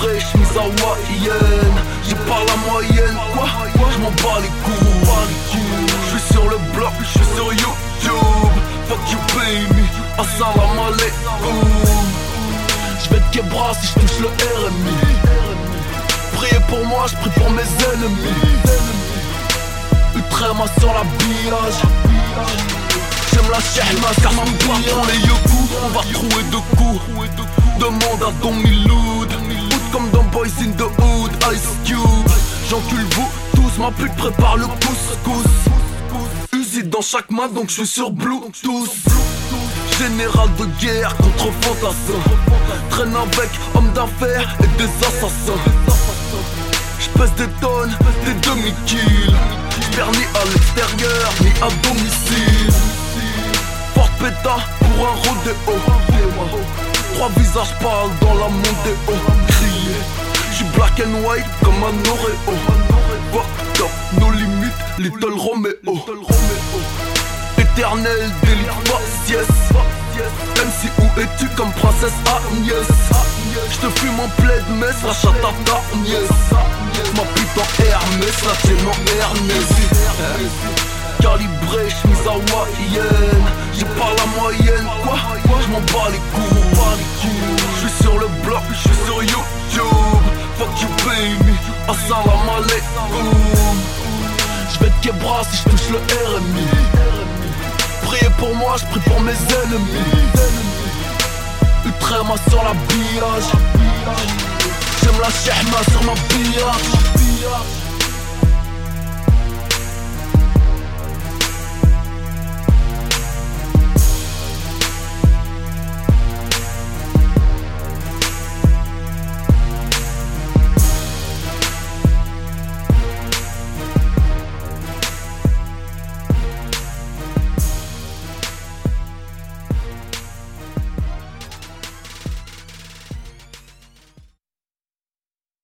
Calibré, chemise hawaïenne. J'ai pas la moyenne, quoi, j'm'en bats les couilles. J'suis sur le bloc, j'suis sur YouTube. Fuck you baby, assalam alaikum. J'vais te québras si j'touche le RMI. Priez pour moi, j'prie pour mes ennemis. Utréma sur l'habillage. J'aime la shahma car ma patron les yoku. On va trouver de coups. Demande à Don Miloud. Hood comme dans Boys in the Hood. Ice Cube. J'encule vous tous, ma pute prépare le couscous. Usine dans chaque main donc je suis sur Bluetooth. Général de guerre contre fantassins. Traîne avec hommes d'affaires et des assassins. J'pèse des tonnes, des demi-kills. J'perds ni à l'extérieur, ni à domicile. Forte péta pour un rodéo. Trois visages parlent dans la mondéo. Crié, j'suis black and white comme un Oreo. Fucked up, nos limites, Little Romeo. Éternel délit, faciès. MC où es-tu comme princesse Agnès? J'te fume en plaid mess, la chatte à ta nièce. Ma pute en Hermès, la tienne en Hermès. Calibré, chemise hawaïenne. J'ai pas la moyenne, quoi, j'm'en bats les couilles. J'suis sur le bloc, j'suis sur YouTube. Fuck you baby, assalam alaikum. J'vais te québras si j'touche le RMI. Priez pour moi, j'prie pour mes ennemis. Utréma sur l'habillage. J'aime la shahma sur ma billage.